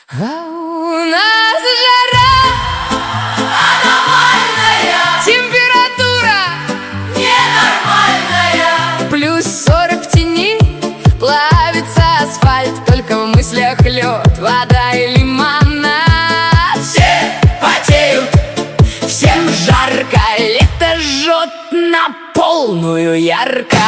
А у нас жара аномальная, температура ненормальная, плюс 40 в тени, плавится асфальт, только в мыслях лед, вода и лимонад. все потеют, Всем жарко, лето жжет на полную ярко.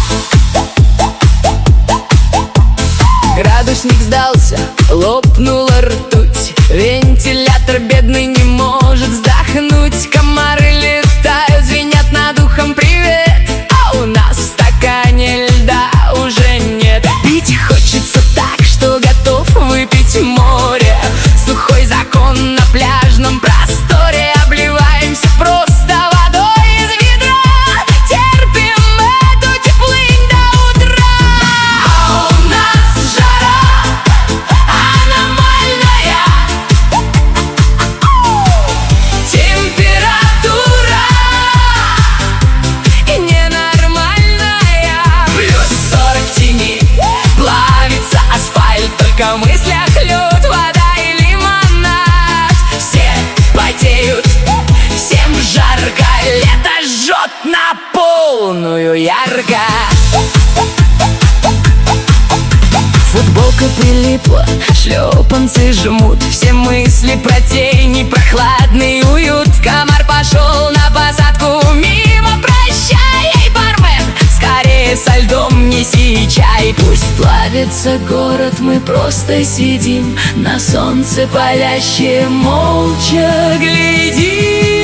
Градусник сдался, лопнула ртуть, вентилятор бедный не может вздохнуть. Комары летают, звенят над ухом привет, а у нас в стакане льда уже нет. Пить хочется так, что готов выпить море. Сухой закон на пляжном просторе, обливаемся просто водой из ведра, терпим эту теплынь до утра. а у нас жара аномальная, Температура ненормальная, плюс 40 в тени, плавится асфальт, только в мыслях лед, вода и лимонад. все потеют, Всем жарко, лето жжет на полную ярко. Футболка прилипла, шлепанцы жмут, все мысли про тени, прохладный уют. Комар пошел на посадку мимо, прощай, эй, бармен, скорее со льдом неси чай. Пусть плавится город, мы просто сидим на солнце палящее, молча глядим.